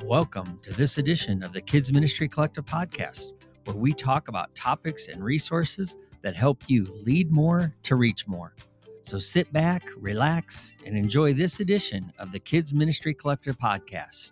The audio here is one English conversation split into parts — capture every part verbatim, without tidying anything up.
Welcome to this edition of the Kids Ministry Collective podcast, where we talk about topics and resources that help you lead more to reach more. So sit back, relax, and enjoy this edition of the Kids Ministry Collective podcast.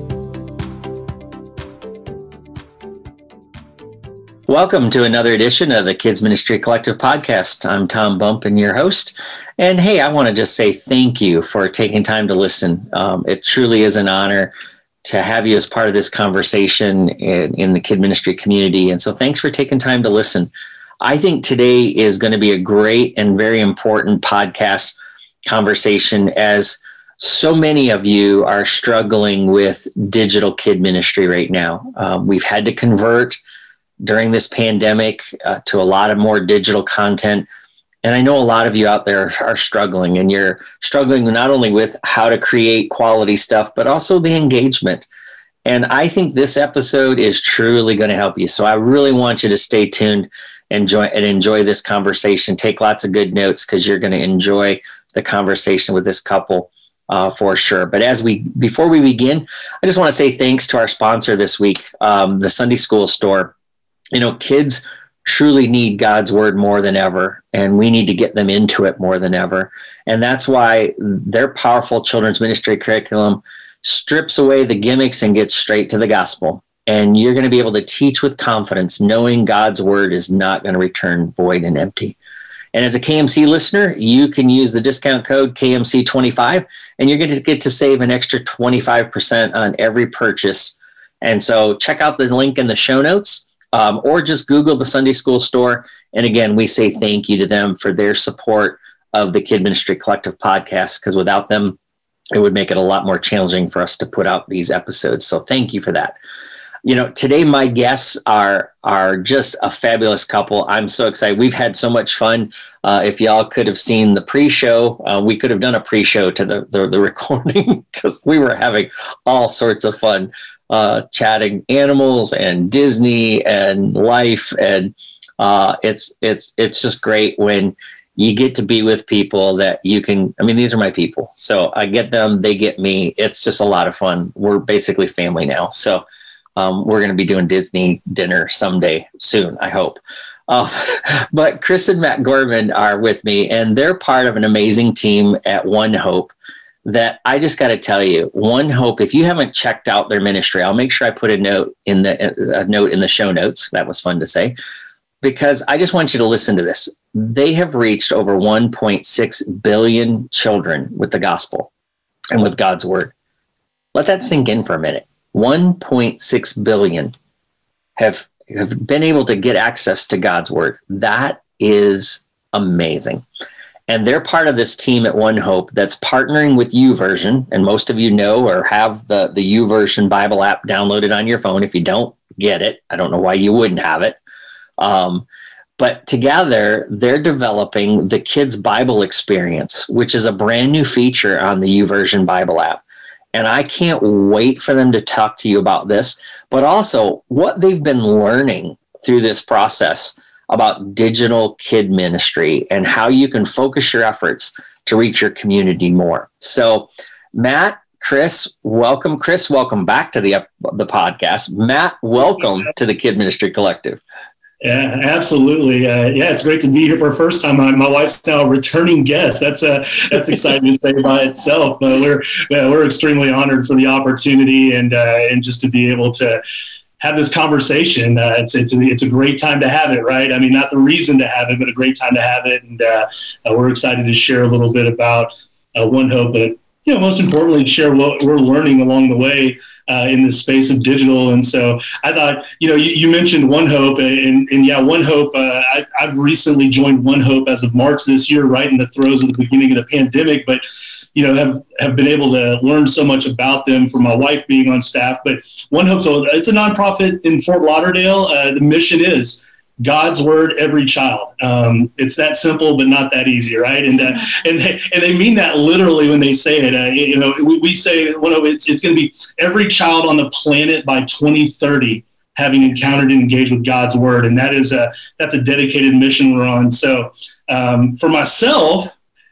Welcome to another edition of the Kids Ministry Collective podcast. I'm Tom Bumpin, your host. And hey, I want to just say thank you for taking time to listen. Um, it truly is an honor to have you as part of this conversation in, in the kid ministry community. And so thanks for taking time to listen. I think today is going to be a great and very important podcast conversation, as so many of you are struggling with digital kid ministry right now. Um, we've had to convert during this pandemic uh, to a lot of more digital content. And I know a lot of you out there are struggling, and you're struggling not only with how to create quality stuff, but also the engagement. And I think this episode is truly going to help you. So I really want you to stay tuned and enjoy, and enjoy this conversation. Take lots of good notes, because you're going to enjoy the conversation with this couple uh, for sure. But as we, before we begin, I just want to say thanks to our sponsor this week, um, the Sunday School Store. You know, kids truly need God's word more than ever, and we need to get them into it more than ever. And that's why their powerful children's ministry curriculum strips away the gimmicks and gets straight to the gospel. And you're going to be able to teach with confidence, knowing God's word is not going to return void and empty. And as a K M C listener, you can use the discount code K M C twenty-five, and you're going to get to save an extra twenty-five percent on every purchase. And so check out the link in the show notes. Um, or just Google the Sunday School Store. And again, we say thank you to them for their support of the Kid Ministry Collective podcast, because without them, it would make it a lot more challenging for us to put out these episodes. So thank you for that. You know, today my guests are are just a fabulous couple. I'm so excited. We've had so much fun. Uh, if y'all could have seen the pre-show, uh, we could have done a pre-show to the, the, the recording, because we were having all sorts of fun. Uh, chatting animals and Disney and life, and uh, it's it's it's just great when you get to be with people that you can. I mean, these are my people, so I get them, they get me. It's just a lot of fun. We're basically family now, so um, we're going to be doing Disney dinner someday soon, I hope. Uh, but Chris and Matt Gorman are with me, and they're part of an amazing team at One Hope that I just got to tell you, One Hope, if you haven't checked out their ministry, I'll make sure I put a note in the a note in the show notes. That was fun to say, because I just want you to listen to this. They have reached over one point six billion children with the gospel and with God's word. Let that sink in for a minute. one point six billion have, have been able to get access to God's word. That is amazing. And they're part of this team at One Hope that's partnering with YouVersion. And most of you know or have the, the YouVersion Bible app downloaded on your phone. If you don't, get it. I don't know why you wouldn't have it. Um, but together, they're developing the Kids Bible Experience, which is a brand new feature on the YouVersion Bible app. And I can't wait for them to talk to you about this, but also what they've been learning through this process about digital kid ministry and how you can focus your efforts to reach your community more. So Matt, Chris, welcome. Chris, welcome back to the, the podcast. Matt, welcome to the Kid Ministry Collective. Yeah, absolutely. Uh, yeah, it's great to be here for the first time. My, my wife's now a returning guest. That's uh, that's exciting to say by itself. But we're yeah, we're extremely honored for the opportunity and uh, and just to be able to have this conversation. Uh, it's it's a, it's a great time to have it, right? I mean, not the reason to have it, but a great time to have it. And uh, uh, we're excited to share a little bit about uh, One Hope, but you know, most importantly, share what we're learning along the way uh, in the space of digital. And so I thought, you know, you, you mentioned One Hope, and, and yeah, One Hope. Uh, I, I've recently joined One Hope as of March this year, right in the throes of the beginning of the pandemic, but you know, have, have been able to learn so much about them from my wife being on staff. But One Hope, so it's a nonprofit in Fort Lauderdale. Uh, the mission is God's word, every child. Um, it's that simple, but not that easy, right? And uh, and they, and they mean that literally when they say it. Uh, you know, we, we say, well, it's it's going to be every child on the planet by twenty thirty having encountered and engaged with God's word, and that is a that's a dedicated mission we're on. So um, for myself,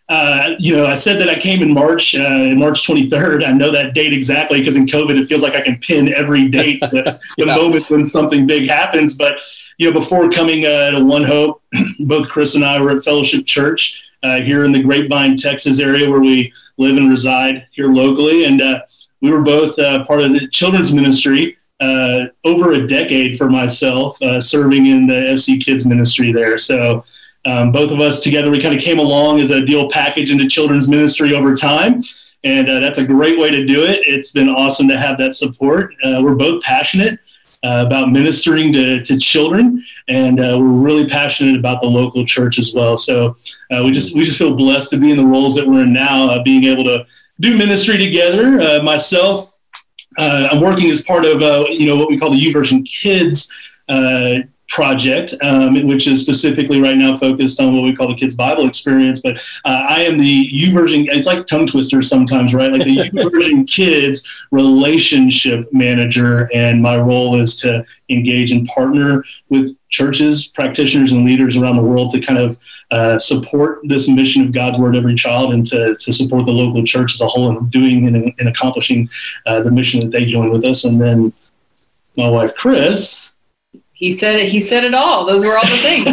Uh, you know, I said that I came in March, uh, March twenty-third. I know that date exactly because in COVID, it feels like I can pin every date, the, the yeah. moment when something big happens. But, you know, before coming uh, to One Hope, both Chris and I were at Fellowship Church uh, here in the Grapevine, Texas area where we live and reside here locally. And uh, we were both uh, part of the children's ministry uh, over a decade for myself, uh, serving in the F C Kids ministry there. So Um, both of us together, we kind of came along as a deal package into children's ministry over time. And uh, that's a great way to do it. It's been awesome to have that support. Uh, we're both passionate uh, about ministering to, to children, and uh, we're really passionate about the local church as well. So uh, we just we just feel blessed to be in the roles that we're in now, uh, being able to do ministry together. Uh, myself, uh, I'm working as part of uh, you know what we call the YouVersion Kids uh project, um, which is specifically right now focused on what we call the Kids Bible Experience. But uh, I am the YouVersion, it's like tongue twisters sometimes, right? Like the YouVersion Kids relationship manager. And my role is to engage and partner with churches, practitioners, and leaders around the world to kind of uh, support this mission of God's Word Every Child, and to, to support the local church as a whole in doing and, and accomplishing uh, the mission that they join with us. And then my wife, Chris, He said it. He said it all. Those were all the things.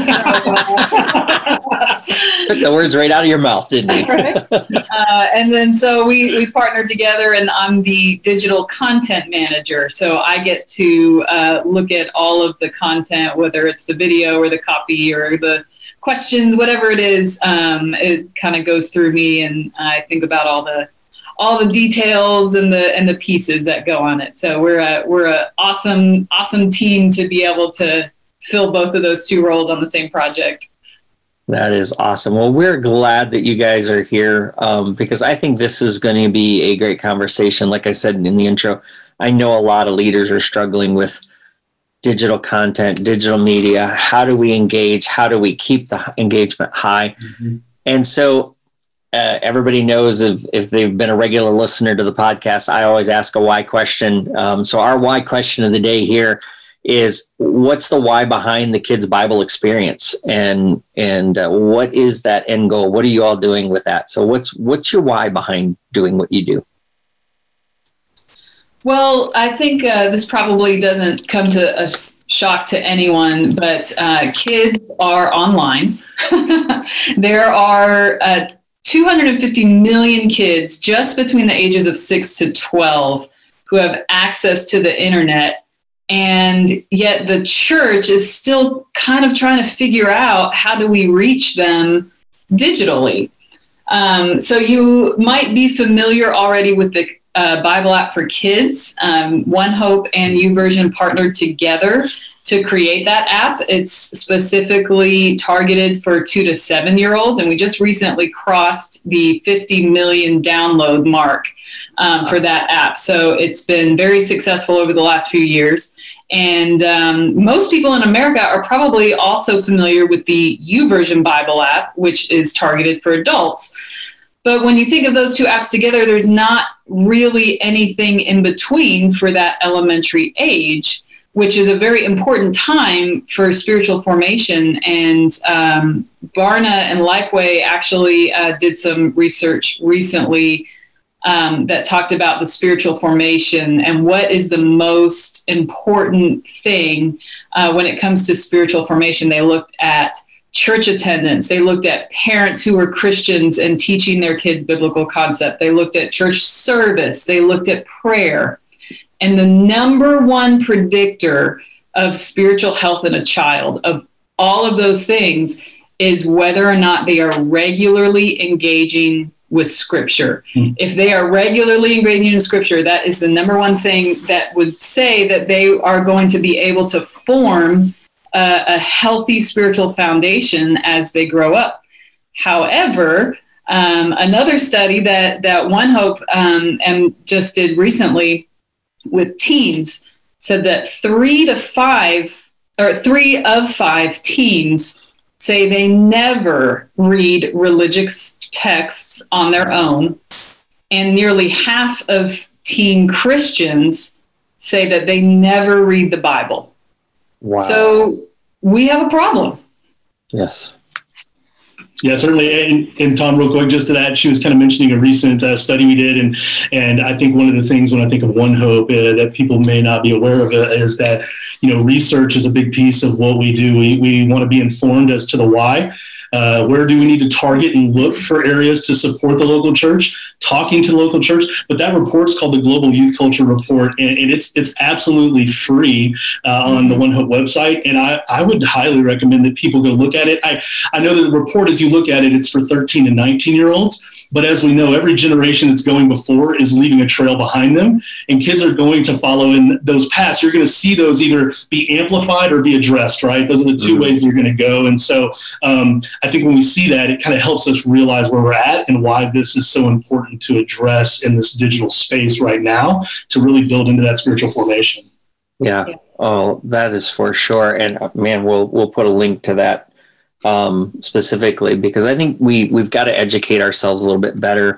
Took the words right out of your mouth, didn't he? Right. Uh, and then so we we partnered together, and I'm the digital content manager. So I get to uh, look at all of the content, whether it's the video or the copy or the questions, whatever it is. Um, it kind of goes through me, and I think about all the all the details and the and the pieces that go on it. So we're a we're a awesome awesome team to be able to fill both of those two roles on the same project. That is awesome. Well, we're glad that you guys are here um, because I think this is going to be a great conversation. Like I said in the intro, I know a lot of leaders are struggling with digital content, digital media. How do we engage? How do we keep the engagement high? Mm-hmm. And so Uh, everybody knows if, if they've been a regular listener to the podcast, I always ask a why question. Um, so our why question of the day here is, what's the why behind the Kids Bible Experience? And and uh, what is that end goal? What are you all doing with that? So what's what's your why behind doing what you do? Well, I think uh, this probably doesn't come to a shock to anyone, but uh, kids are online. There are uh, two hundred fifty million kids just between the ages of six to twelve who have access to the internet. And yet the church is still kind of trying to figure out, how do we reach them digitally? Um, so you might be familiar already with the uh, Bible app for kids. Um, One Hope and YouVersion partnered together to create that app. It's specifically targeted for two to seven year olds. And we just recently crossed the fifty million download mark um, for that app. So it's been very successful over the last few years. And um, most people in America are probably also familiar with the YouVersion Bible app, which is targeted for adults. But when you think of those two apps together, there's not really anything in between for that elementary age, which is a very important time for spiritual formation. And um, Barna and Lifeway actually uh, did some research recently um, that talked about the spiritual formation and what is the most important thing uh, when it comes to spiritual formation. They looked at church attendance. They looked at parents who were Christians and teaching their kids biblical concept. They looked at church service. They looked at prayer. And the number one predictor of spiritual health in a child, of all of those things, is whether or not they are regularly engaging with Scripture. Mm. If they are regularly engaging in Scripture, that is the number one thing that would say that they are going to be able to form a, a healthy spiritual foundation as they grow up. However, um, another study that, that One Hope um, and just did recently with teens said that three to five or three of five teens say they never read religious texts on their own. And nearly half of teen Christians say that they never read the Bible. Wow. So we have a problem. Yes. Yeah, certainly. And, and Tom, real quick, just to that, she was kind of mentioning a recent uh, study we did. And and I think one of the things when I think of One Hope uh, that people may not be aware of it is that, you know, research is a big piece of what we do. We, we want to be informed as to the why. Uh, where do we need to target and look for areas to support the local church, talking to the local church? But that report's called the Global Youth Culture Report, and, and it's it's absolutely free uh, on the One Hope website. And I, I would highly recommend that people go look at it. I, I know that the report, as you look at it, it's for thirteen and nineteen year olds. But as we know, every generation that's going before is leaving a trail behind them, and kids are going to follow in those paths. You're going to see those either be amplified or be addressed, right? Those are the two mm-hmm. ways you're going to go. And so um, I think when we see that, it kind of helps us realize where we're at and why this is so important to address in this digital space right now to really build into that spiritual formation. Yeah. Oh, that is for sure. And man, we'll we'll put a link to that um, specifically, because I think we we've got to educate ourselves a little bit better.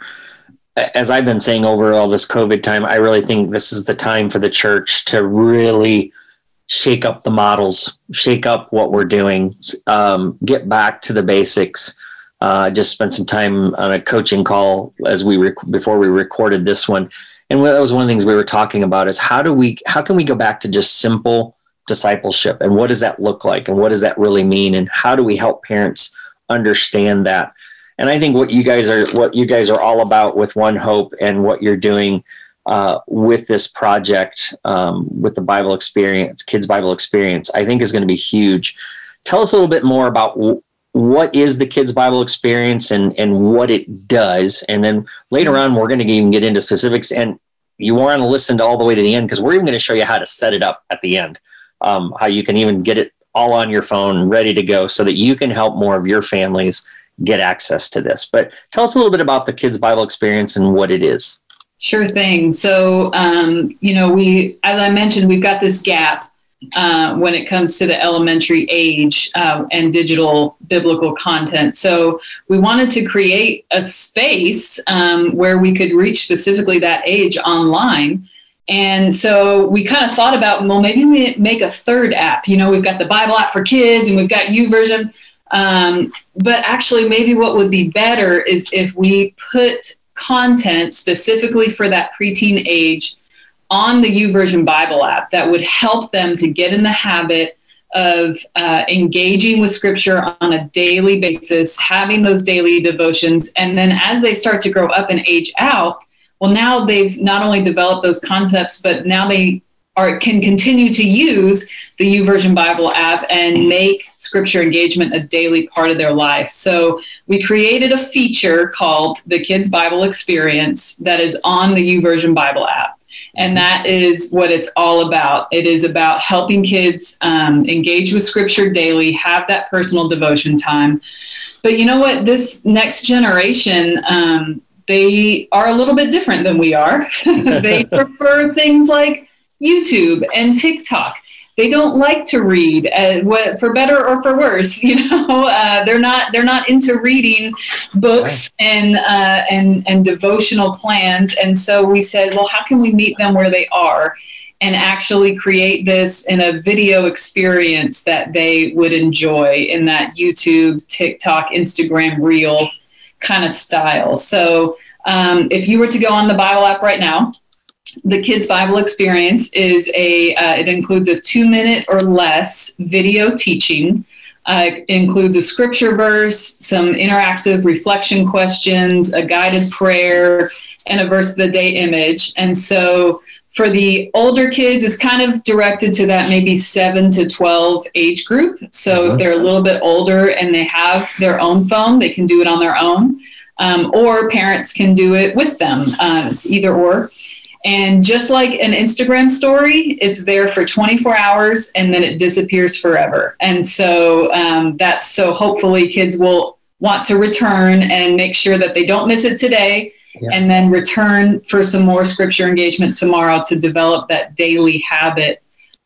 As I've been saying over all this COVID time, I really think this is the time for the church to really shake up the models, shake up what we're doing, um, get back to the basics. I uh, just spent some time on a coaching call as we rec- before we recorded this one. And that was one of the things we were talking about is how do we, how can we go back to just simple discipleship, and what does that look like, and what does that really mean, and how do we help parents understand that? And I think what you guys are, what you guys are all about with One Hope and what you're doing uh, with this project, um, with the Bible Experience, Kids Bible Experience, I think is going to be huge. Tell us a little bit more about w- what is the Kids Bible Experience and, and what it does. And then later on, we're going to even get into specifics, and you want to listen to all the way to the end, because we're even going to show you how to set it up at the end, um, how you can even get it all on your phone ready to go so that you can help more of your families get access to this. But tell us a little bit about the Kids Bible Experience and what it is. Sure thing. So, um, you know, we, as I mentioned, we've got this gap uh, when it comes to the elementary age uh, and digital biblical content. So we wanted to create a space um, where we could reach specifically that age online. And so we kind of thought about, well, maybe we make a third app. You know, we've got the Bible app for kids and we've got YouVersion. Um, but actually, maybe what would be better is if we put content specifically for that preteen age on the YouVersion Bible app that would help them to get in the habit of uh, engaging with Scripture on a daily basis, having those daily devotions. And then as they start to grow up and age out, well, now they've not only developed those concepts, but now they are can continue to use the YouVersion Bible app and make Scripture engagement a daily part of their life. So we created a feature called the Kids Bible Experience that is on the YouVersion Bible app. And that is what it's all about. It is about helping kids um, engage with Scripture daily, have that personal devotion time. But you know what? This next generation, um, they are a little bit different than we are. They prefer things like YouTube and TikTok. They don't like to read, uh, what, for better or for worse. You know, uh, they're not they're not into reading books and uh, and and devotional plans. And so we said, well, how can we meet them where they are, and actually create this in a video experience that they would enjoy in that YouTube, TikTok, Instagram Reel kind of style. So um, if you were to go on the Bible app right now, the Kids Bible Experience is a, uh, it includes a two minute or less video teaching. Uh, it includes a scripture verse, some interactive reflection questions, a guided prayer, and a verse of the day image. And so for the older kids, it's kind of directed to that maybe seven to twelve age group. So if they're a little bit older and they have their own phone, they can do it on their own. Um, or parents can do it with them. Uh, it's either or. And just like an Instagram story, it's there for twenty-four hours and then it disappears forever. And so um, that's so hopefully kids will want to return and make sure that they don't miss it today, yeah. and then return for some more Scripture engagement tomorrow to develop that daily habit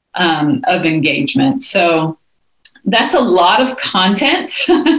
um, of engagement. So that's a lot of content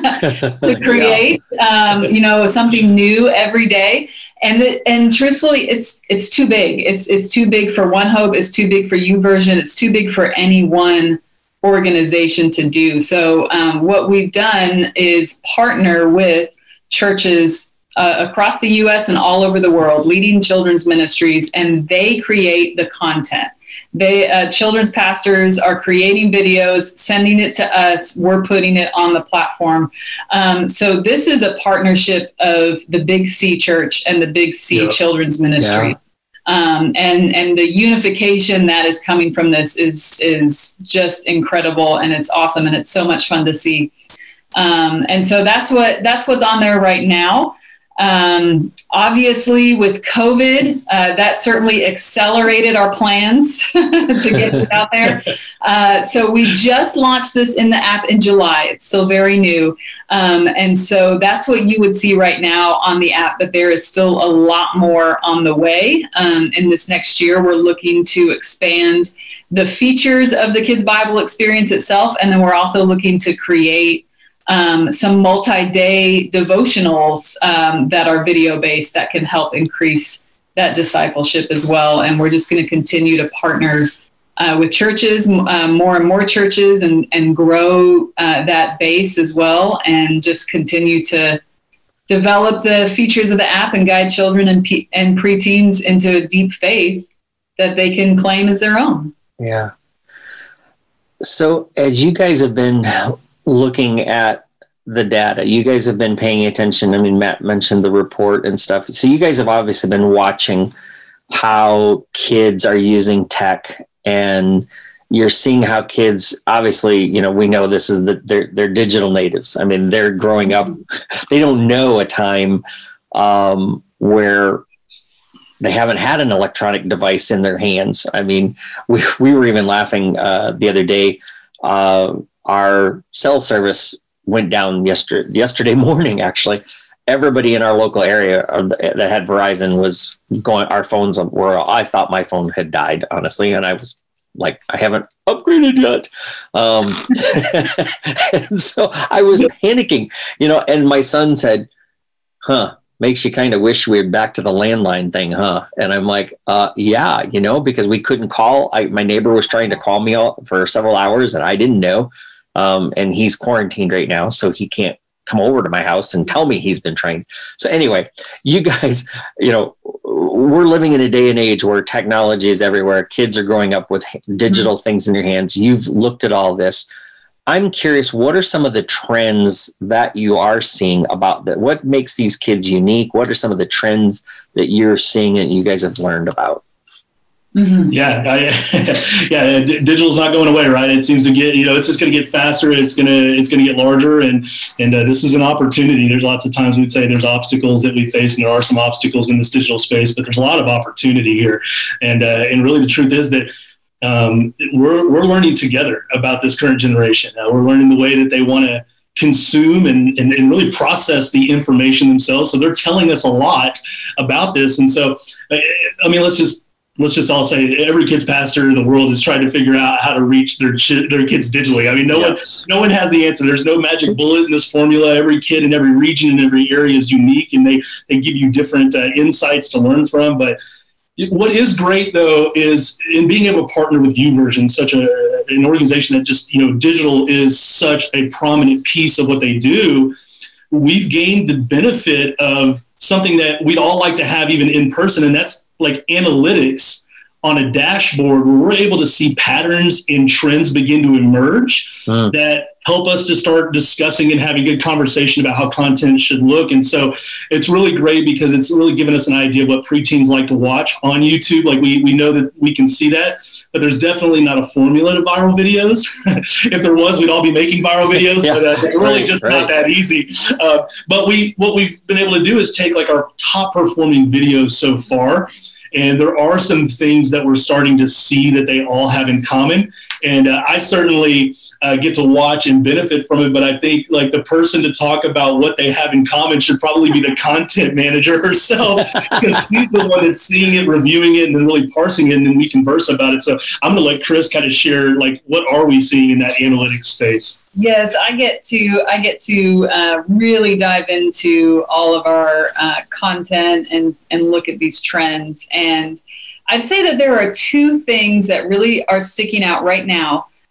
to create, yeah. um, you know, something new every day. And it, and truthfully, it's it's too big. It's it's too big for One Hope. It's too big for YouVersion. It's too big for any one organization to do. So um, what we've done is partner with churches uh, across the U S and all over the world, leading children's ministries, and they create the content. They uh, children's pastors are creating videos, sending it to us. We're putting it on the platform. Um, so this is a partnership of the Big C Church and the Big C yep. Children's Ministry. Yeah. Um, and and the unification that is coming from this is is just incredible, and it's awesome, and it's so much fun to see. Um, and so that's what that's what's on there right now. Um, obviously, with COVID, uh, that certainly accelerated our plans to get it out there. Uh, so we just launched this in the app in July. It's still very new. Um, and so that's what you would see right now on the app, but there is still a lot more on the way. Um, in this next year, we're looking to expand the features of the Kids Bible experience itself. And then we're also looking to create Um, some multi-day devotionals um, that are video-based that can help increase that discipleship as well. And we're just going to continue to partner uh, with churches, uh, more and more churches, and, and grow uh, that base as well, and just continue to develop the features of the app and guide children and, pe- and preteens into a deep faith that they can claim as their own. Yeah. So as you guys have been looking at the data, you guys have been paying attention. I mean, Matt mentioned the report and stuff. So you guys have obviously been watching how kids are using tech, and you're seeing how kids, obviously, you know, we know this is the, they're, they're digital natives. I mean, they're growing up, they don't know a time um, where they haven't had an electronic device in their hands. I mean, we, we were even laughing uh, the other day. Uh, our cell service went down yesterday, yesterday morning, actually. Everybody in our local area that had Verizon was going, our phones were, I thought my phone had died, honestly. And I was like, I haven't upgraded yet. Um, and so I was panicking, you know, and my son said, huh, makes you kind of wish we were back to the landline thing, huh? And I'm like, uh, yeah, you know, because we couldn't call. I, my neighbor was trying to call me all, for several hours, and I didn't know. Um, and he's quarantined right now, so he can't come over to my house and tell me he's been trained. So anyway, you guys, you know, we're living in a day and age where technology is everywhere. Kids are growing up with digital things in their hands. You've looked at all this. I'm curious, what are some of the trends that you are seeing about that? What makes these kids unique? What are some of the trends that you're seeing and you guys have learned about? Mm-hmm. Yeah, I, yeah. Digital's not going away, right? It seems to get, you know, it's just going to get faster. It's gonna, it's gonna get larger, and and uh, this is an opportunity. There's lots of times we'd say there's obstacles that we face, and there are some obstacles in this digital space, but there's a lot of opportunity here. And uh, and really, the truth is that um, we're we're learning together about this current generation. Uh, we're learning the way that they want to consume and, and and really process the information themselves. So they're telling us a lot about this, and so I mean, let's just. Let's just all say every kid's pastor in the world is trying to figure out how to reach their their kids digitally. I mean, no yes. one no one has the answer. There's no magic bullet in this formula. Every kid in every region and every area is unique, and they they give you different uh, insights to learn from. But what is great, though, is in being able to partner with YouVersion, such a an organization that just, you know, digital is such a prominent piece of what they do. We've gained the benefit of something that we'd all like to have even in person, and that's like analytics on a dashboard where we're able to see patterns and trends begin to emerge mm. that help us to start discussing and having good conversation about how content should look. And so it's really great because it's really given us an idea of what preteens like to watch on YouTube. Like we we know that we can see that, but there's definitely not a formula to viral videos. If there was, we'd all be making viral videos, yeah, but uh, it's really right, just right. not that easy. Uh, but we what we've been able to do is take like our top performing videos so far, and there are some things that we're starting to see that they all have in common. And uh, I certainly uh, get to watch and benefit from it. But I think like the person to talk about what they have in common should probably be the content manager herself, because she's the one that's seeing it, reviewing it, and then really parsing it, and then we converse about it. So I'm going to let Chris kind of share, like, what are we seeing in that analytics space? Yes, I get to I get to uh, really dive into all of our uh, content and, and look at these trends. And I'd say that there are two things that really are sticking out right now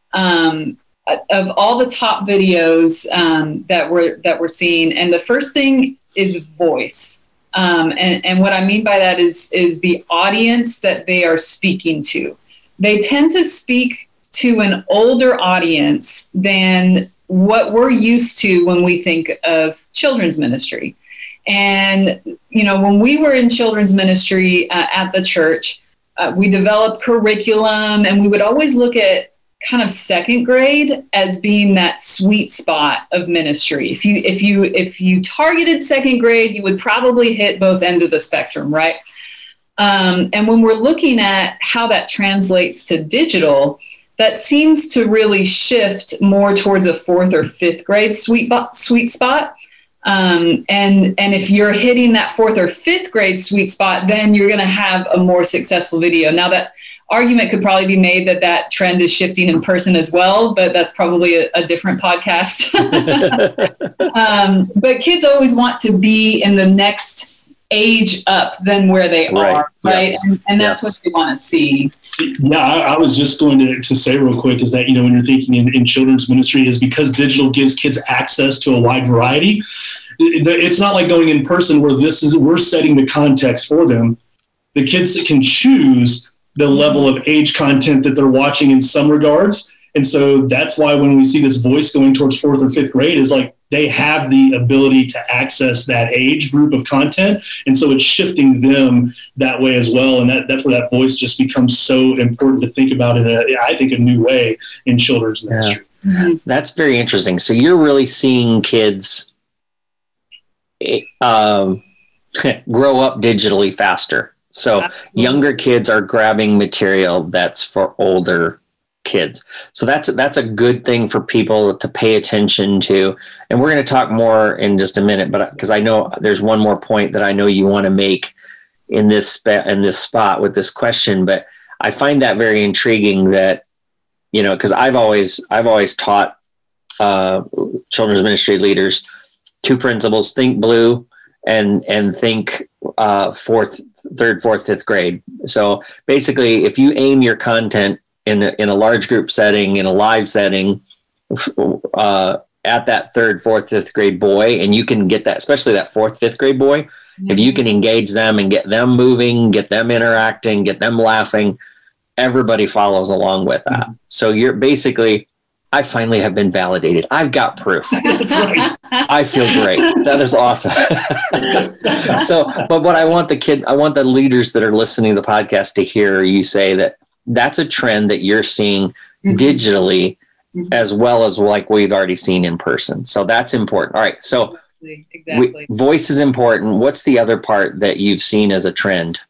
um, of all the top videos um, that we're that we're seeing, and the first thing is voice. Um, and, and what I mean by that is is the audience that they are speaking to. They tend to speak to an older audience than what we're used to when we think of children's ministry. And, you know, when we were in children's ministry uh, at the church, uh, we developed curriculum, and we would always look at kind of second grade as being that sweet spot of ministry. If you if you if you targeted second grade, you would probably hit both ends of the spectrum, right? Um, and when we're looking at how that translates to digital, that seems to really shift more towards a fourth or fifth grade sweet sweet spot. Um, and, and if you're hitting that fourth or fifth grade sweet spot, then you're going to have a more successful video. Now, that argument could probably be made that that trend is shifting in person as well, but that's probably a, a different podcast. um, but kids always want to be in the next age up than where they right. are, right? Yes. And, and that's yes. what they want to see. Yeah, I, I was just going to, to say real quick is that, you know, when you're thinking in, in children's ministry, is because digital gives kids access to a wide variety. It, it's not like going in person where this is, we're setting the context for them. The kids that can choose the level of age content that they're watching in some regards. And so that's why when we see this voice going towards fourth or fifth grade, is like they have the ability to access that age group of content. And so it's shifting them that way as well. And that, that's where that voice just becomes so important to think about in a, I think, a new way in children's ministry. Yeah. Mm-hmm. That's very interesting. So you're really seeing kids um, grow up digitally faster. So Absolutely. Younger kids are grabbing material that's for older kids. So that's that's a good thing for people to pay attention to. And we're going to talk more in just a minute, but because I know there's one more point that I know you want to make in this spe- in this spot with this question. But I find that very intriguing that, you know, because I've always I've always taught uh, children's ministry leaders two principles: think blue and and think uh, fourth, third, fourth, fifth grade. So basically, if you aim your content in a, in a large group setting, in a live setting, uh, at that third, fourth, fifth grade boy, and you can get that, especially that fourth, fifth grade boy, mm-hmm. if you can engage them and get them moving, get them interacting, get them laughing, everybody follows along with that. Mm-hmm. So you're basically, I finally have been validated. I've got proof. That's right. I feel great. That is awesome. So, but what I want the kid, I want the leaders that are listening to the podcast to hear you say that that's a trend that you're seeing mm-hmm. digitally mm-hmm. as well as like we've already seen in person. So that's important. All right. So exactly. we, voice is important. What's the other part that you've seen as a trend?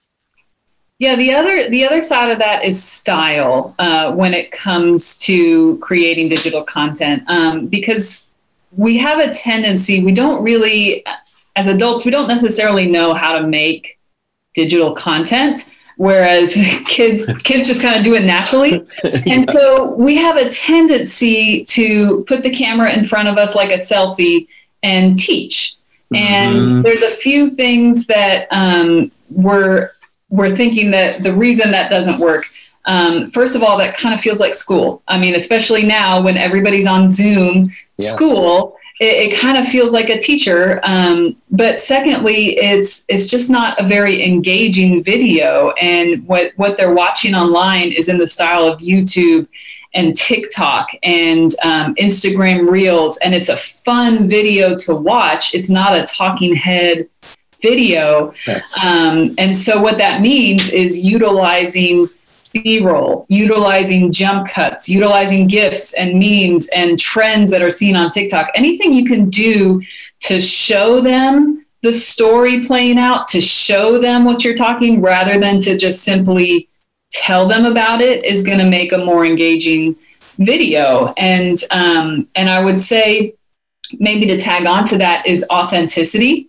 Yeah, the other the other side of that is style uh, when it comes to creating digital content, um, because we have a tendency, we don't really, as adults, we don't necessarily know how to make digital content, whereas kids kids just kind of do it naturally. Yeah. And so we have a tendency to put the camera in front of us like a selfie and teach. And mm-hmm. there's a few things that um, we're we're thinking that the reason that doesn't work, um, first of all, that kind of feels like school. I mean, especially now when everybody's on Zoom yeah. school, it, it kind of feels like a teacher. Um, but secondly, it's it's just not a very engaging video. And what, what they're watching online is in the style of YouTube and TikTok and um, Instagram Reels. And it's a fun video to watch. It's not a talking head video. Yes. Um, and so what that means is utilizing B-roll, utilizing jump cuts, utilizing GIFs and memes and trends that are seen on TikTok. Anything you can do to show them the story playing out, to show them what you're talking rather than to just simply tell them about it is going to make a more engaging video. And, um, and I would say maybe to tag on to that is authenticity.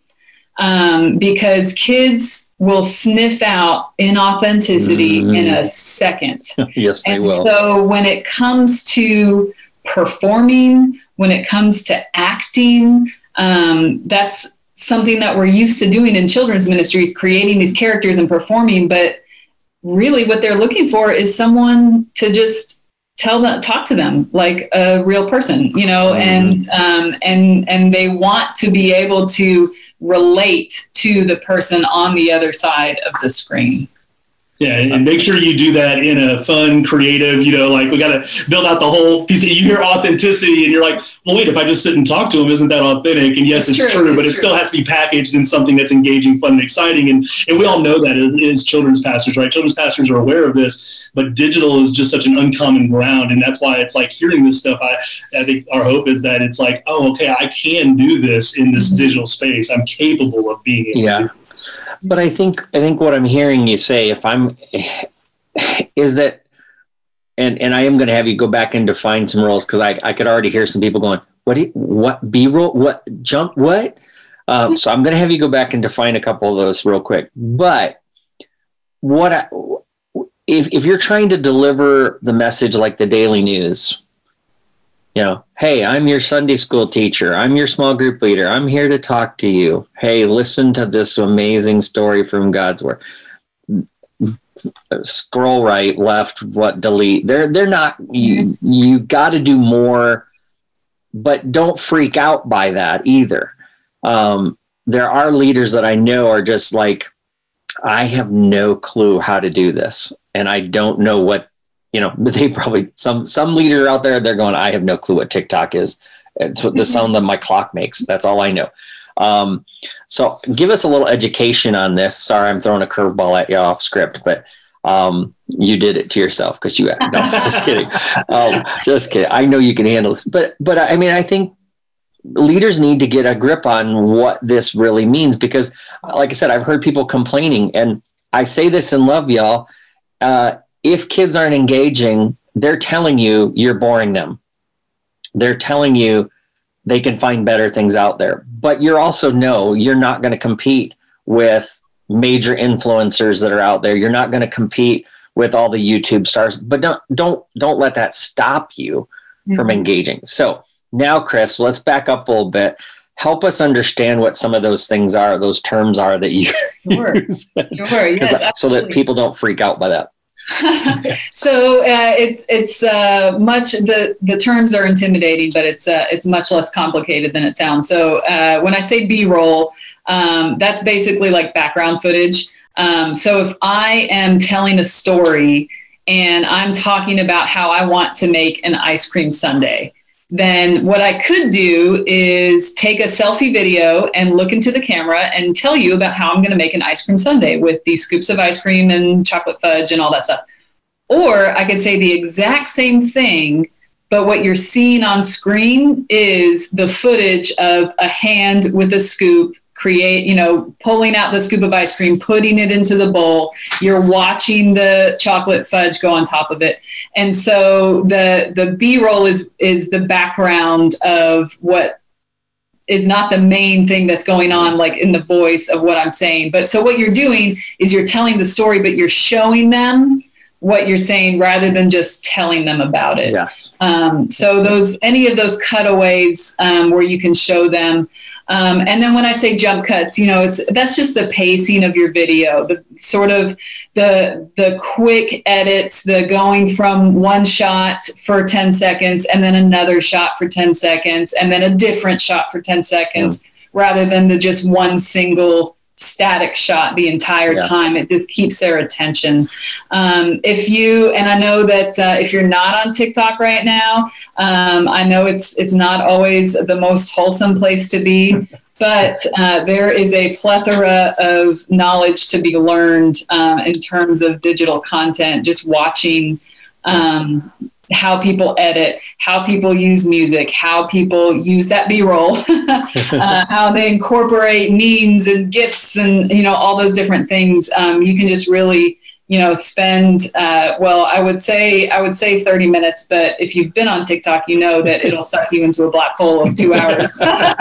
Um, because kids will sniff out inauthenticity mm. in a second. Yes, they and will. So when it comes to performing, when it comes to acting, um, that's something that we're used to doing in children's ministries, creating these characters and performing. But really what they're looking for is someone to just tell them, talk to them like a real person, you know, Mm-hmm. and, um, and, and they want to be able to relate to the person on the other side of the screen. Yeah, and make sure you do that in a fun, creative, you know, like we got to build out the whole piece. You hear authenticity and you're like, well, wait, if I just sit and talk to him, isn't that authentic? And yes, it's, it's true, true, but it's it true. Still has to be packaged in something that's engaging, fun, and exciting. And and we all know that as children's pastors, right? Children's pastors are aware of this, but digital is just such an uncommon ground. And that's why it's like hearing this stuff. I, I think our hope is that it's like, oh, okay, I can do this in this mm-hmm. digital space. I'm capable of being able yeah. to do this. But I think I think what I'm hearing you say, if I'm, is that, and and I am going to have you go back and define some roles, because I, I could already hear some people going, what do you, what B-roll, what jump, what? Um, so I'm going to have you go back and define a couple of those real quick. But what I, if if you're trying to deliver the message like the Daily News, you know, hey, I'm your Sunday school teacher. I'm your small group leader. I'm here to talk to you. Hey, listen to this amazing story from God's Word. Scroll right, left, what, delete. They're they're not. You you got to do more, but don't freak out by that either. Um, there are leaders that I know are just like, I have no clue how to do this, and I don't know what. You know, they probably, some some leader out there, they're going, I have no clue what TikTok is. It's what the sound that my clock makes. That's all I know. Um, so give us a little education on this. Sorry, I'm throwing a curveball at you off script, but um, you did it to yourself because you, no, just kidding. Um, just kidding. I know you can handle this. But, but I mean, I think leaders need to get a grip on what this really means, because like I said, I've heard people complaining, and I say this in love, y'all. Uh, If kids aren't engaging, they're telling you you're boring them. They're telling you they can find better things out there. But you're also know you're not going to compete with major influencers that are out there. You're not going to compete with all the YouTube stars. But don't don't don't let that stop you mm-hmm. from engaging. So now, Chris, let's back up a little bit. Help us understand what some of those things are, those terms are that you sure. use, sure. Yeah, so that people don't freak out by that. so uh, it's it's uh, much the the terms are intimidating, but it's uh, it's much less complicated than it sounds. So uh, when I say B-roll, um, that's basically like background footage. Um, so if I am telling a story and I'm talking about how I want to make an ice cream sundae, then what I could do is take a selfie video and look into the camera and tell you about how I'm going to make an ice cream sundae with these scoops of ice cream and chocolate fudge and all that stuff. Or I could say the exact same thing, but what you're seeing on screen is the footage of a hand with a scoop, create, you know, pulling out the scoop of ice cream, putting it into the bowl. You're watching the chocolate fudge go on top of it. And so the the B-roll is is the background of what is not the main thing that's going on, like in the voice of what I'm saying. But so what you're doing is you're telling the story, but you're showing them what you're saying rather than just telling them about it. Yes. Um, so those, any of those cutaways um, where you can show them. Um, and then when I say jump cuts, you know, it's, that's just the pacing of your video, the sort of the, the quick edits, the going from one shot for ten seconds and then another shot for ten seconds and then a different shot for ten seconds, yeah. rather than the just one single static shot the entire yes. time. It just keeps their attention. Um, if you, and I know that uh, if you're not on TikTok right now, um, I know it's it's not always the most wholesome place to be, but uh, there is a plethora of knowledge to be learned uh, in terms of digital content, just watching um, how people edit, how people use music, how people use that B-roll, uh, how they incorporate memes and GIFs and, you know, all those different things. Um, you can just really, you know, spend, uh, well, I would say, I would say thirty minutes, but if you've been on TikTok, you know that it'll suck you into a black hole of two hours.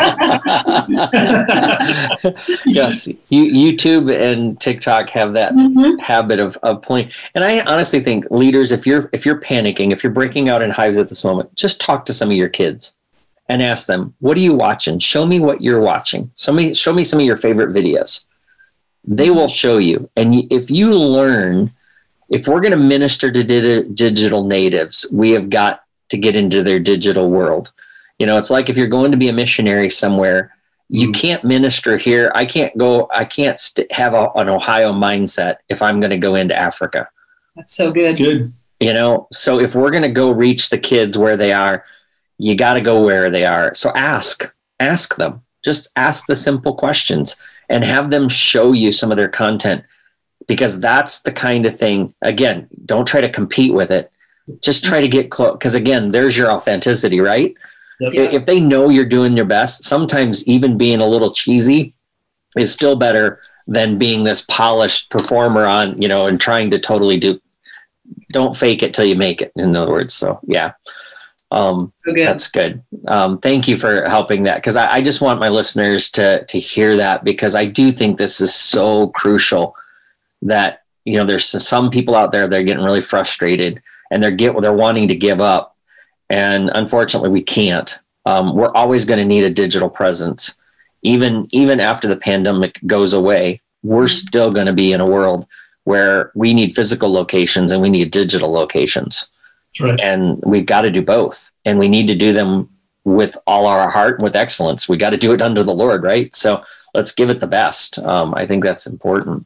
Yes. You, YouTube and TikTok have that mm-hmm. habit of, of playing. And I honestly think leaders, if you're, if you're panicking, if you're breaking out in hives at this moment, just talk to some of your kids and ask them, what are you watching? Show me what you're watching. Show me, show me some of your favorite videos. They will show you. And if you learn if we're going to minister to di- digital natives, we have got to get into their digital world. You know, it's like if you're going to be a missionary somewhere, you can't minister here. I can't go, I can't st- have a, an Ohio mindset if I'm going to go into Africa. That's so good. That's good. You know, so if we're going to go reach the kids where they are, you got to go where they are. So ask, ask them, just ask the simple questions and have them show you some of their content, because that's the kind of thing, again, don't try to compete with it. Just try to get close. Because again, there's your authenticity, right? Yep. If they know you're doing your best, sometimes even being a little cheesy is still better than being this polished performer on, you know, and trying to totally do, don't fake it till you make it, in other words. So yeah, um, okay. That's good. Um, thank you for helping that. Cause I, I just want my listeners to, to hear that, because I do think this is so crucial that, you know, there's some people out there that are getting really frustrated and they're get, they're wanting to give up. And unfortunately, we can't. Um, we're always going to need a digital presence. Even, even after the pandemic goes away, we're still going to be in a world where we need physical locations and we need digital locations. Right. And we've got to do both. And we need to do them with all our heart, with excellence. We got to do it under the Lord, right? So let's give it the best. Um, I think that's important.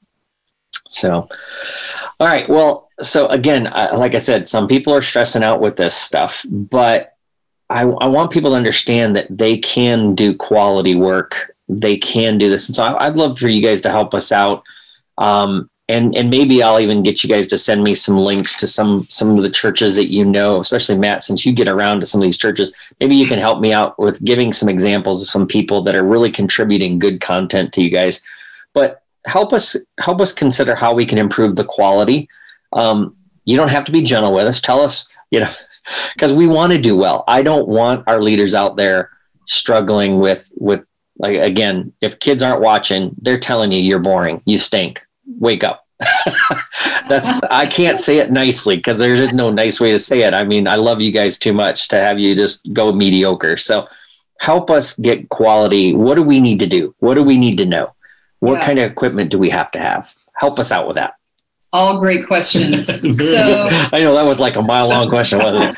So, all right. Well, so again, uh, like I said, some people are stressing out with this stuff, but I, I want people to understand that they can do quality work. They can do this. And so I, I'd love for you guys to help us out. Um, and, and maybe I'll even get you guys to send me some links to some, some of the churches that, you know, especially Matt, since you get around to some of these churches, maybe you can help me out with giving some examples of some people that are really contributing good content to you guys. But help us, help us consider how we can improve the quality. Um, you don't have to be gentle with us. Tell us, you know, because we want to do well. I don't want our leaders out there struggling with, with like, again, if kids aren't watching, they're telling you you're boring, you stink, wake up. That's, I can't say it nicely because there's just no nice way to say it. I mean, I love you guys too much to have you just go mediocre. So help us get quality. What do we need to do? What do we need to know? What yeah. kind of equipment do we have to have? Help us out with that. All great questions. So I know that was like a mile long question, wasn't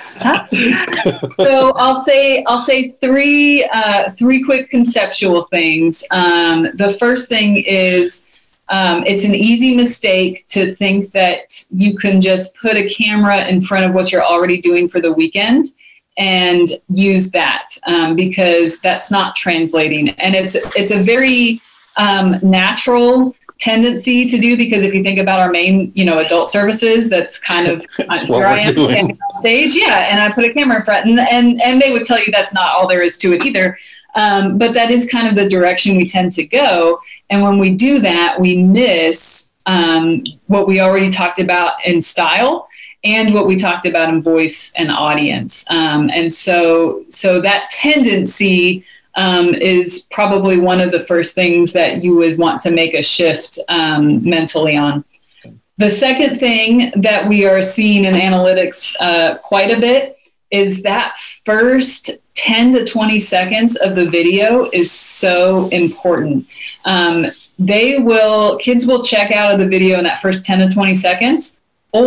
it? So I'll say I'll say three uh, three quick conceptual things. Um, the first thing is um, it's an easy mistake to think that you can just put a camera in front of what you're already doing for the weekend and use that um, because that's not translating. And it's it's a very um, natural tendency to do, because if you think about our main, you know, adult services, that's kind of that's uh, here I am standing on stage, yeah, and I put a camera in front, and and and they would tell you that's not all there is to it either. Um, but that is kind of the direction we tend to go, and when we do that, we miss um, what we already talked about in style and what we talked about in voice and audience, um, and so so that tendency. Um, is probably one of the first things that you would want to make a shift um, mentally on. The second thing that we are seeing in analytics uh, quite a bit is that first ten to twenty seconds of the video is so important. Um, they will, kids will check out of the video in that first ten to twenty seconds,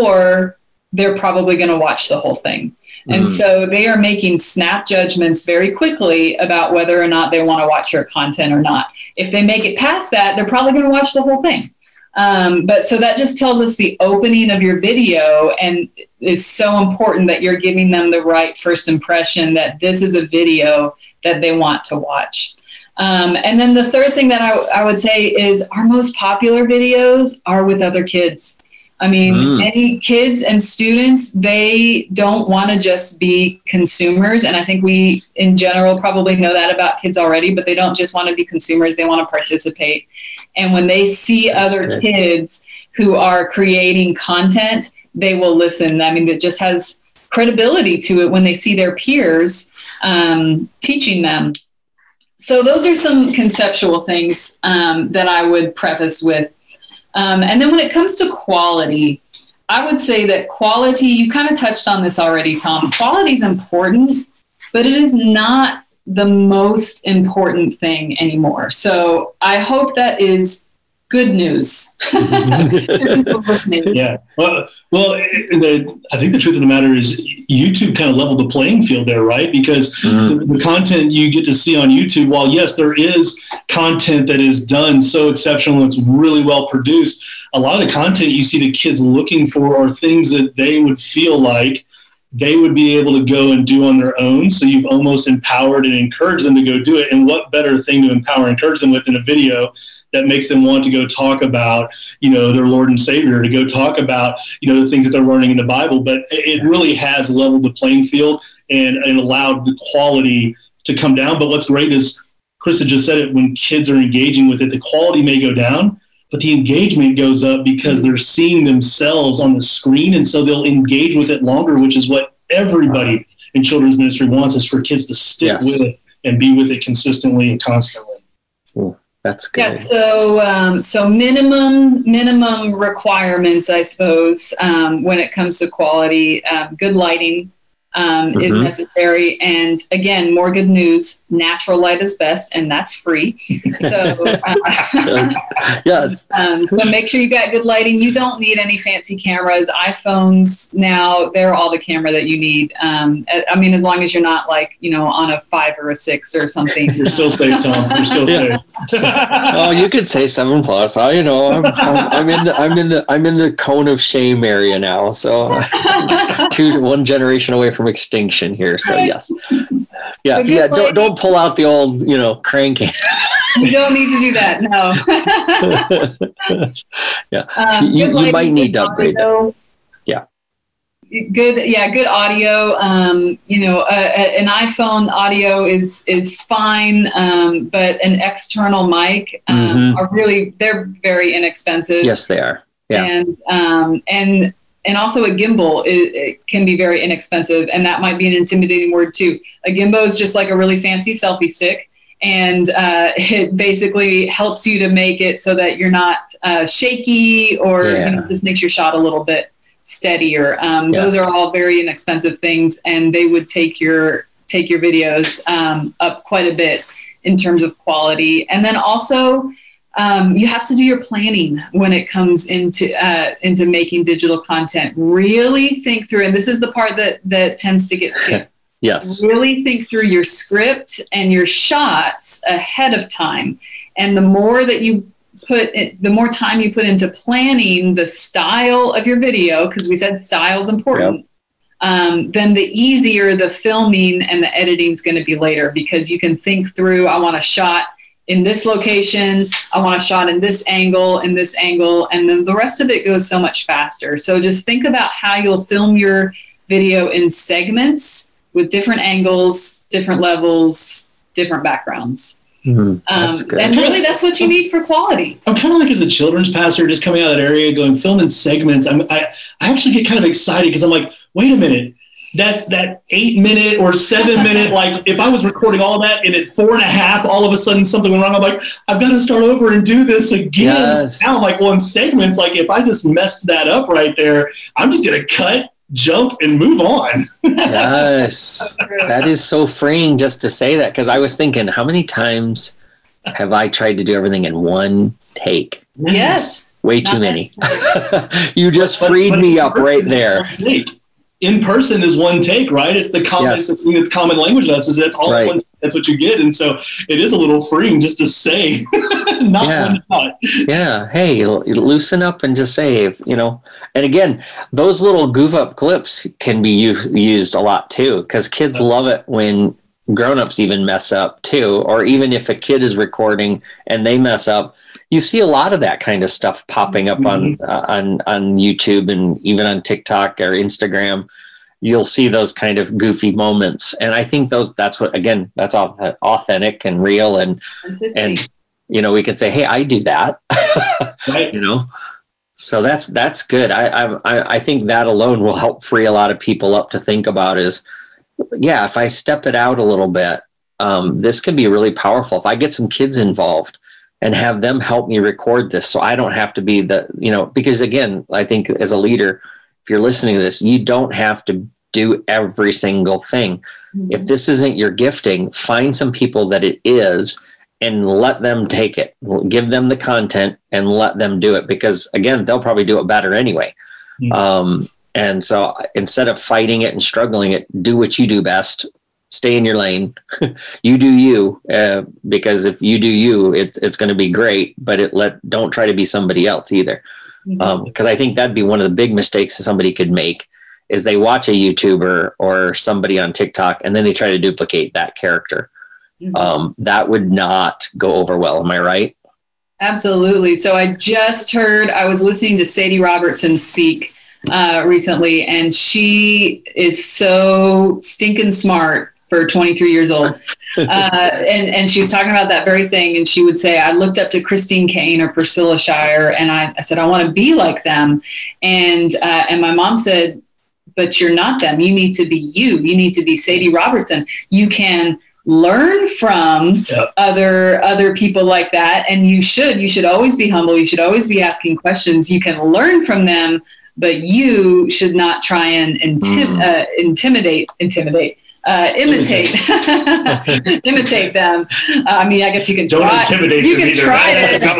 or they're probably going to watch the whole thing. And mm. so they are making snap judgments very quickly about whether or not they want to watch your content or not. If they make it past that, they're probably going to watch the whole thing. Um, but so that just tells us the opening of your video, and is so important that you're giving them the right first impression that this is a video that they want to watch. Um, and then the third thing that I, I would say is our most popular videos are with other kids. I mean, mm. any kids and students, they don't want to just be consumers. And I think we, in general, probably know that about kids already, but they don't just want to be consumers. They want to participate. And when they see That's other good. kids who are creating content, they will listen. I mean, it just has credibility to it when they see their peers um, teaching them. So those are some conceptual things um, that I would preface with. Um, and then when it comes to quality, I would say that quality, you kind of touched on this already, Tom. Quality is important, but it is not the most important thing anymore. So I hope that is good news. Yeah. Well, well the, I think the truth of the matter is YouTube kind of leveled the playing field there, right? Because mm-hmm. the, the content you get to see on YouTube, while yes, there is content that is done so exceptional, it's really well produced, a lot of the content you see the kids looking for are things that they would feel like they would be able to go and do on their own. So you've almost empowered and encouraged them to go do it. And what better thing to empower and encourage them with than a video that makes them want to go talk about, you know, their Lord and Savior, to go talk about, you know, the things that they're learning in the Bible. But it really has leveled the playing field and, and allowed the quality to come down. But what's great is, Chris had just said it, when kids are engaging with it, the quality may go down, but the engagement goes up because they're seeing themselves on the screen. And so they'll engage with it longer, which is what everybody in children's ministry wants, is for kids to stick yes. with it and be with it consistently and constantly. Ooh, that's good. Yeah, so um, so minimum minimum requirements, I suppose, um, when it comes to quality. Um, good lighting um, mm-hmm. is necessary, and again, more good news. Natural light is best, and that's free. So uh, yes. Um, so make sure you got good lighting. You don't need any fancy cameras. iPhones now, they're all the camera that you need. Um, I mean, as long as you're not like, you know, on a five or a six or something. You're still safe, Tom. You're still safe. Oh, you could say seven plus. I, you know, I'm, I'm, I'm in the, I'm in the, I'm in the cone of shame area now. So two, one generation away from extinction here. So yes. Yeah. Yeah. Don't, don't pull out the old, you know, cranking. You don't need to do that. No. Yeah. Um, you you might need to upgrade that. Yeah. Good. Yeah. Good audio. Um, you know, uh, an iPhone audio is, is fine. Um, but an external mic, um, mm-hmm. are really, they're very inexpensive. Yes, they are. Yeah. And, um, and, And also a gimbal, it, it can be very inexpensive, and that might be an intimidating word too. A gimbal is just like a really fancy selfie stick, and uh, it basically helps you to make it so that you're not uh, shaky, or yeah. you know, just makes your shot a little bit steadier. Um, yes. Those are all very inexpensive things, and they would take your take your videos um, up quite a bit in terms of quality. And then also, Um, you have to do your planning when it comes into uh, into making digital content. Really think through, and this is the part that that tends to get skipped. Yes. Really think through your script and your shots ahead of time, and the more that you put, it, the more time you put into planning the style of your video, because we said style is important. Yep. Um, then the easier the filming and the editing is going to be later, because you can think through. I want a shot in this location, I want a shot in this angle, in this angle, and then the rest of it goes so much faster. So just think about how you'll film your video in segments with different angles, different levels, different backgrounds. Mm-hmm. That's um, good. And really, that's what you need for quality. I'm kind of like, as a children's pastor, just coming out of that area, going film in segments. I'm, I, I actually get kind of excited, because I'm like, wait a minute. That that eight minute or seven minute, like if I was recording all of that and at four and a half, all of a sudden something went wrong, I'm like, I've got to start over and do this again. Yes. Now I'm like, well, in segments, like if I just messed that up right there, I'm just going to cut, jump, and move on. Yes. That is so freeing just to say that, because I was thinking, how many times have I tried to do everything in one take? Yes. Way too many. You just but, freed but, me up right there. In person is one take, right? It's the common, yes. it's the thing that's common language to us, is that's all right. one, that's what you get. And so it is a little freeing just to say, not yeah. one shot. Yeah. Hey, loosen up and just say, you know, and again, those little goof up clips can be used, used a lot too, because kids love it when grownups even mess up too, or even if a kid is recording and they mess up. You see a lot of that kind of stuff popping up mm-hmm. on uh, on on YouTube and even on TikTok or Instagram. You'll see those kind of goofy moments, and I think those that's what again that's authentic and real, and and you know we can say, hey, I do that, right. you know. So that's that's good. I I I think that alone will help free a lot of people up to think about is, yeah, if I step it out a little bit, um, this could be really powerful. If I get some kids involved and have them help me record this, so I don't have to be the, you know, because again, I think as a leader, if you're listening to this, you don't have to do every single thing. Mm-hmm. If this isn't your gifting, find some people that it is and let them take it. Give them the content and let them do it, because again, they'll probably do it better anyway. Mm-hmm. Um, and so instead of fighting it and struggling it, do what you do best. Stay in your lane. You do you, uh, because if you do you, it's it's going to be great. But it let don't try to be somebody else either, because mm-hmm. um, I think that'd be one of the big mistakes that somebody could make is they watch a YouTuber or somebody on TikTok and then they try to duplicate that character. Mm-hmm. Um, that would not go over well. Am I right? Absolutely. So I just heard, I was listening to Sadie Robertson speak uh, recently, and she is so stinking smart for twenty-three years old. Uh, and, and she was talking about that very thing. And she would say, I looked up to Christine Kane or Priscilla Shire, and I, I said, I want to be like them. And, uh, and my mom said, but you're not them. You need to be you. You need to be Sadie Robertson. You can learn from yep. other other people like that, and you should. You should always be humble. You should always be asking questions. You can learn from them, but you should not try and intim- mm. uh, intimidate, intimidate, uh, imitate, imitate them. Uh, I mean, I guess you can Don't try. intimidate you them can try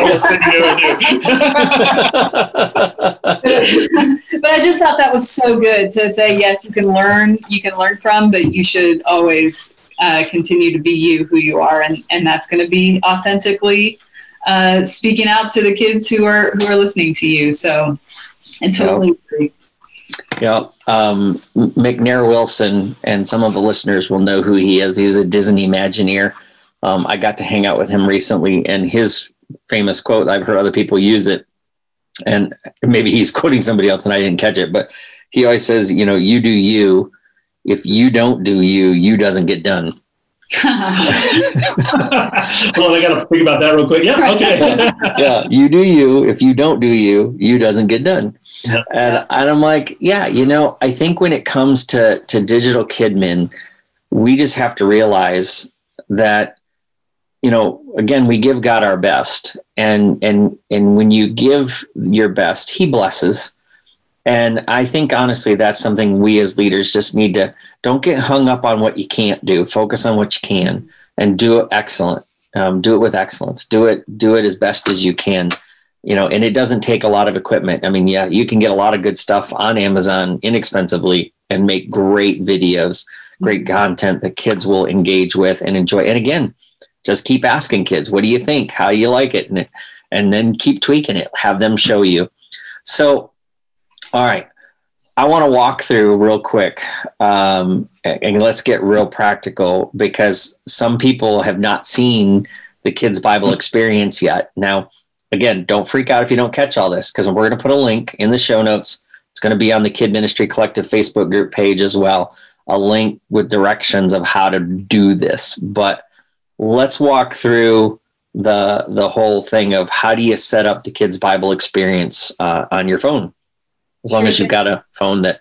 it. But I just thought that was so good to say, yes, you can learn, you can learn from, but you should always uh, continue to be you, who you are. And, and that's going to be authentically uh, speaking out to the kids who are, who are listening to you. So I totally yep. agree. Yeah. Um, McNair Wilson, and some of the listeners will know who he is. He's a Disney Imagineer. Um, I got to hang out with him recently, and his famous quote, I've heard other people use it, and maybe he's quoting somebody else and I didn't catch it, but he always says, you know, you do you. If you don't do you, you doesn't get done. Well, I got to think about that real quick. Yeah. Okay. Yeah. You do you. If you don't do you, you doesn't get done. Yep. And, and I'm like, yeah, you know, I think when it comes to, to digital kidmin, we just have to realize that, you know, again, we give God our best, and, and, and when you give your best, he blesses. And I think, honestly, that's something we as leaders just need to, don't get hung up on what you can't do. Focus on what you can and do it excellent. Um, do it with excellence. Do it, do it as best as you can, you know, and it doesn't take a lot of equipment. I mean, yeah, you can get a lot of good stuff on Amazon inexpensively and make great videos, great content that kids will engage with and enjoy. And again, just keep asking kids, what do you think? How do you like it? And, and then keep tweaking it. Have them show you. So, all right. I want to walk through real quick, um, and let's get real practical, because some people have not seen the Kids Bible Experience yet. Now, again, don't freak out if you don't catch all this, because we're going to put a link in the show notes. It's going to be on the Kid Ministry Collective Facebook group page as well, a link with directions of how to do this. But let's walk through the the whole thing of how do you set up the Kids Bible Experience uh, on your phone. As long as you've got a phone that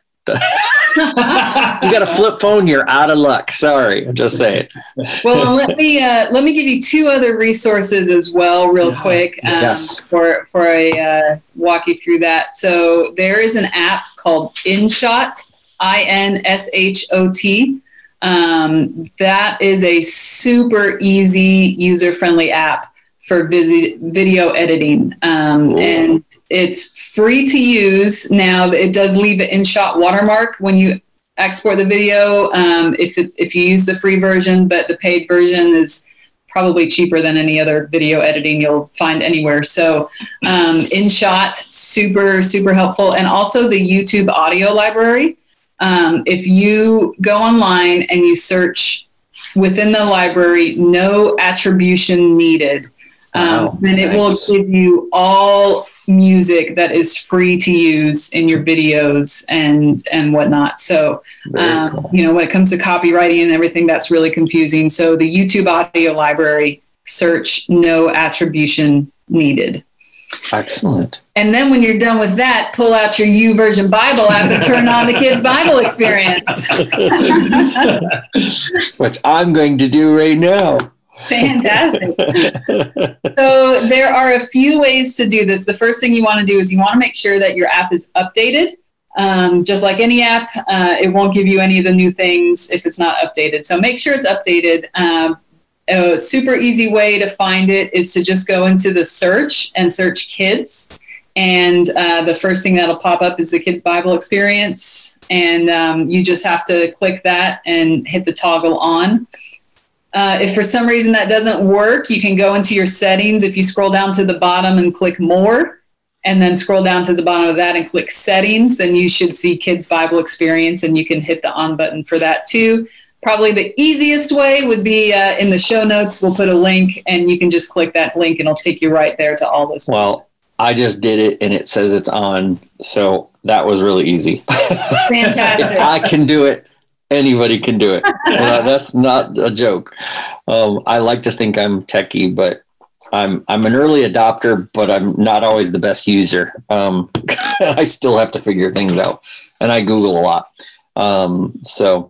you got a flip phone, you're out of luck. Sorry, I'm just saying. Well, let me uh, let me give you two other resources as well, real yeah. quick, um, yes. for for a uh, walk you through that. So there is an app called InShot, I N S H O T. Um, that is a super easy, user-friendly app for visi- video editing, um, and it's free to use. Now, it does leave an InShot watermark when you export the video, um, if it, if you use the free version, but the paid version is probably cheaper than any other video editing you'll find anywhere. So um, InShot, super, super helpful. And also the YouTube audio library. Um, if you go online and you search within the library, no attribution needed, Um, wow, then it nice. will give you all music that is free to use in your videos and and whatnot. So, um, cool. you know, when it comes to copywriting and everything, that's really confusing. So the YouTube audio library, search no attribution needed. Excellent. And then when you're done with that, pull out your YouVersion Bible app and turn on the Kids Bible Experience. Which I'm going to do right now. Fantastic. So there are a few ways to do this. The first thing you want to do is you want to make sure that your app is updated. Um, just like any app, uh, it won't give you any of the new things if it's not updated. So make sure it's updated. Um, a super easy way to find it is to just go into the search and search kids. And uh, the first thing that'll pop up is the Kids Bible Experience. And um, you just have to click that and hit the toggle on. Uh, if for some reason that doesn't work, you can go into your settings. If you scroll down to the bottom and click more, and then scroll down to the bottom of that and click settings, then you should see Kids Bible Experience, and you can hit the on button for that too. Probably the easiest way would be uh, in the show notes. We'll put a link, and you can just click that link, and it'll take you right there to all those places. Well, I just did it, and it says it's on, so that was really easy. Fantastic. If I can do it, anybody can do it. Well, that's not a joke. Um, I like to think I'm techie, but I'm I'm an early adopter, but I'm not always the best user. Um, I still have to figure things out, and I Google a lot. Um, so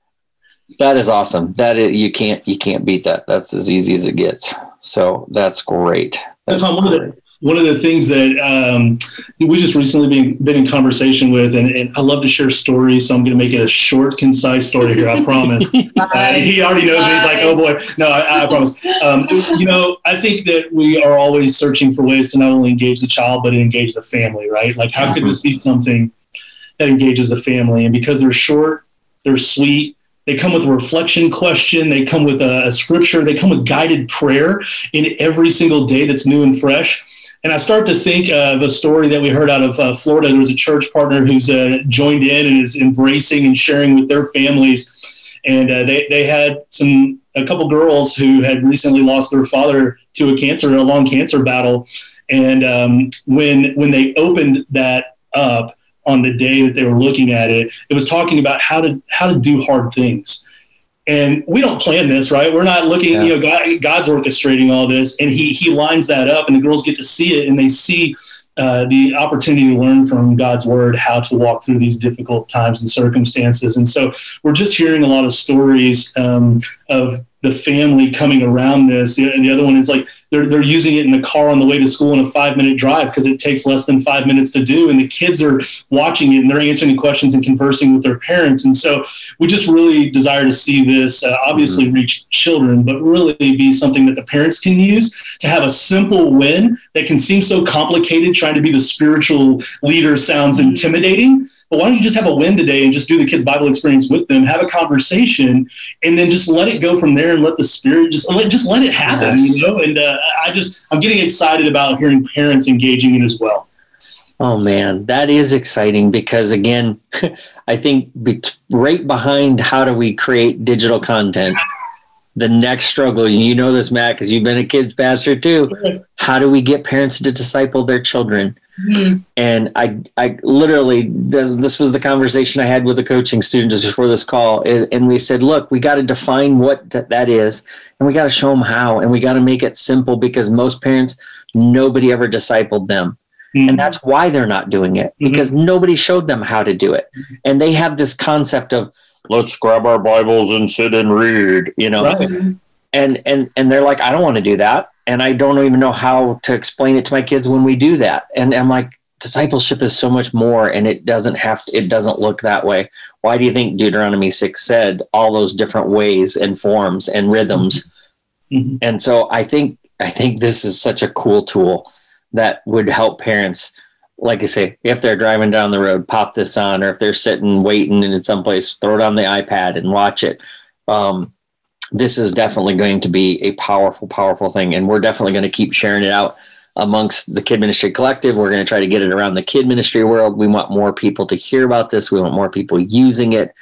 that is awesome. That is, you can't you can't beat that. That's as easy as it gets. So that's great. That's one, great. Of the, one of the things that um, we just recently been been in conversation with, and, and I love to share stories, so I'm going to make it a short, concise story here. I promise. uh, he already knows me. He's like, "Oh boy, no, I, I promise." Um, you know, I think that we are always searching for ways to not only engage the child, but engage the family. Right? Like, how could this be something that engages the family? And because they're short, they're sweet. They come with a reflection question. They come with a, a scripture. They come with guided prayer in every single day that's new and fresh. And I start to think of a story that we heard out of uh, Florida. There was a church partner who's uh, joined in and is embracing and sharing with their families. And uh, they, they had some a couple girls who had recently lost their father to a cancer, a long cancer battle. And um, when when they opened that up on the day that they were looking at it, it was talking about how to how to do hard things. And we don't plan this, right? We're not looking, yeah. you know, God, God's orchestrating all this, and he he lines that up, and the girls get to see it, and they see uh, the opportunity to learn from God's word how to walk through these difficult times and circumstances. And so we're just hearing a lot of stories um, of the family coming around this. And the other one is like they're they're using it in the car on the way to school in a five minute drive because it takes less than five minutes to do. And the kids are watching it and they're answering questions and conversing with their parents. And so we just really desire to see this uh, obviously mm-hmm. reach children, but really be something that the parents can use to have a simple win that can seem so complicated. Trying to be the spiritual leader sounds intimidating. But why don't you just have a win today and just do the Kids Bible Experience with them, have a conversation, and then just let it go from there and let the Spirit just let, just let it happen, yes. you know? And uh, I just, I'm getting excited about hearing parents engaging in as well. Oh man, that is exciting because again, I think be- right behind how do we create digital content, the next struggle, you know this, Matt, because you've been a kids pastor too. How do we get parents to disciple their children? Mm-hmm. And I, I literally, this was the conversation I had with a coaching student just before this call. And we said, look, we got to define what that is, and we got to show them how, and we got to make it simple because most parents, nobody ever discipled them. Mm-hmm. And that's why they're not doing it, because mm-hmm. nobody showed them how to do it. Mm-hmm. And they have this concept of, let's grab our Bibles and sit and read, you know, right. and, and, and they're like, I don't want to do that. And I don't even know how to explain it to my kids when we do that. And I'm like, discipleship is so much more, and it doesn't have to, it doesn't look that way. Why do you think Deuteronomy six said all those different ways and forms and rhythms? Mm-hmm. And so I think, I think this is such a cool tool that would help parents. Like I say, if they're driving down the road, pop this on, or if they're sitting waiting in someplace, throw it on the iPad and watch it. Um, this is definitely going to be a powerful, powerful thing. And we're definitely going to keep sharing it out amongst the Kid Ministry Collective. We're going to try to get it around the kid ministry world. We want more people to hear about this. We want more people using it.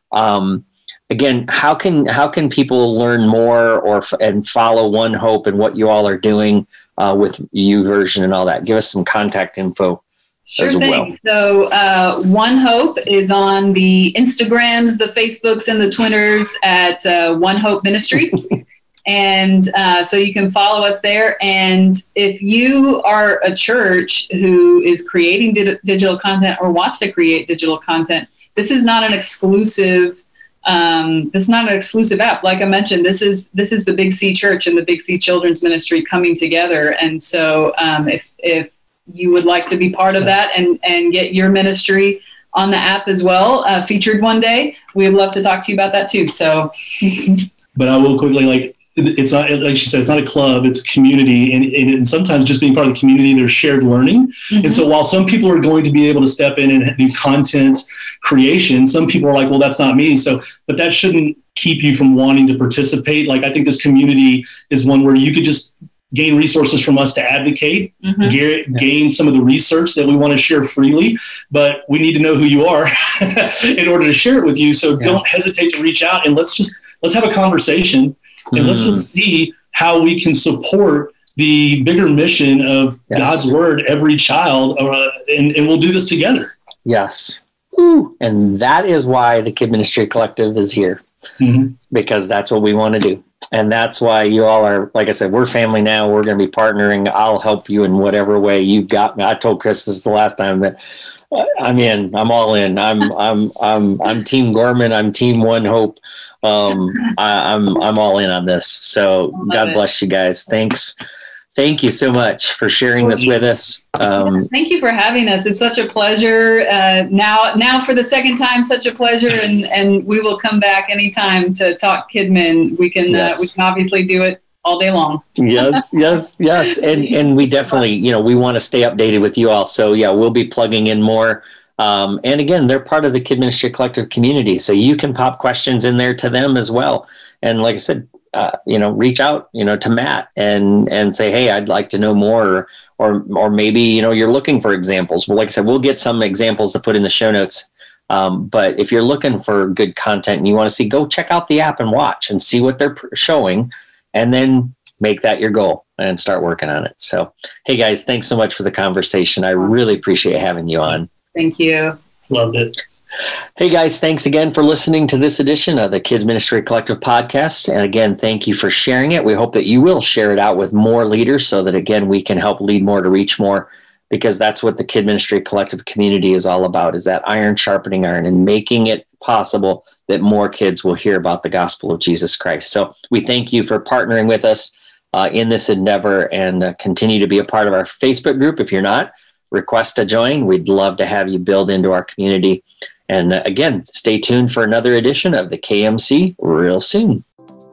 Um, again, how can how can people learn more or and follow One Hope and what you all are doing uh, with YouVersion and all that? Give us some contact info. Sure thing. Well. So uh, One Hope is on the Instagrams, the Facebooks, and the Twitters at uh, One Hope Ministry. And uh, so you can follow us there. And if you are a church who is creating di- digital content or wants to create digital content, this is not an exclusive um, this is not an exclusive app. Like I mentioned, this is this is the Big C Church and the Big C Children's Ministry coming together. And so um, if if you would like to be part of that and, and get your ministry on the app as well, uh, featured one day, we'd love to talk to you about that too. So, but I will quickly, like, it's not, like she said, it's not a club, it's a community. And, and, and sometimes just being part of the community, there's shared learning. Mm-hmm. And so while some people are going to be able to step in and do content creation, some people are like, well, that's not me. So, but that shouldn't keep you from wanting to participate. Like, I think this community is one where you could just gain resources from us to advocate, mm-hmm. ga- gain some of the research that we want to share freely, but we need to know who you are in order to share it with you. So yeah. don't hesitate to reach out, and let's just, let's have a conversation, and mm. let's just see how we can support the bigger mission of yes. God's word, every child, uh, and, and we'll do this together. Yes. Ooh. And that is why the Kid Ministry Collective is here, mm-hmm. because that's what we want to do. And that's why you all are, like I said, we're family now. We're going to be partnering. I'll help you in whatever way you've got me. I told Chris this the last time that I'm in. I'm all in. I'm I'm I'm I'm Team Gorman. I'm Team One Hope. Um, I, I'm I'm all in on this. So God it. bless you guys. Thanks. Thank you so much for sharing this with us. Um, Thank you for having us. It's such a pleasure. Uh, now, now for the second time, such a pleasure, and, and we will come back anytime to talk Kidmin. We can yes. uh, we can obviously do it all day long. yes, yes, yes, and and we definitely, you know, we want to stay updated with you all. So yeah, we'll be plugging in more. Um, and again, they're part of the Kid Ministry Collective community, so you can pop questions in there to them as well. And like I said, Uh, you know, reach out, you know, to Matt and and say, hey, I'd like to know more, or, or or maybe, you know, you're looking for examples. Well, like I said, we'll get some examples to put in the show notes. Um, but if you're looking for good content and you want to see, go check out the app and watch and see what they're showing, and then make that your goal and start working on it. So, hey guys, thanks so much for the conversation. I really appreciate having you on. Thank you. Loved it. Hey guys, thanks again for listening to this edition of the Kids Ministry Collective podcast. And again, thank you for sharing it. We hope that you will share it out with more leaders so that, again, we can help lead more to reach more, because that's what the Kid Ministry Collective community is all about, is that iron sharpening iron and making it possible that more kids will hear about the gospel of Jesus Christ. So we thank you for partnering with us uh, in this endeavor, and uh, continue to be a part of our Facebook group. If you're not, request to join. We'd love to have you build into our community. And again, stay tuned for another edition of the K M C real soon.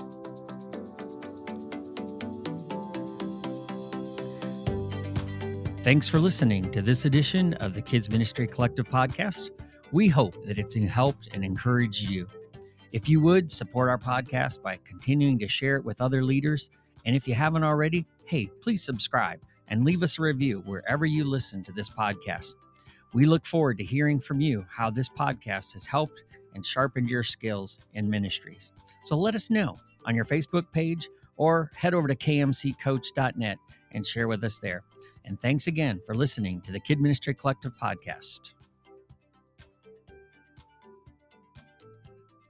Thanks for listening to this edition of the Kids Ministry Collective podcast. We hope that it's helped and encouraged you. If you would, support our podcast by continuing to share it with other leaders. And if you haven't already, hey, please subscribe and leave us a review wherever you listen to this podcast. We look forward to hearing from you how this podcast has helped and sharpened your skills in ministries. So let us know on your Facebook page, or head over to k m c coach dot net and share with us there. And thanks again for listening to the Kid Ministry Collective podcast.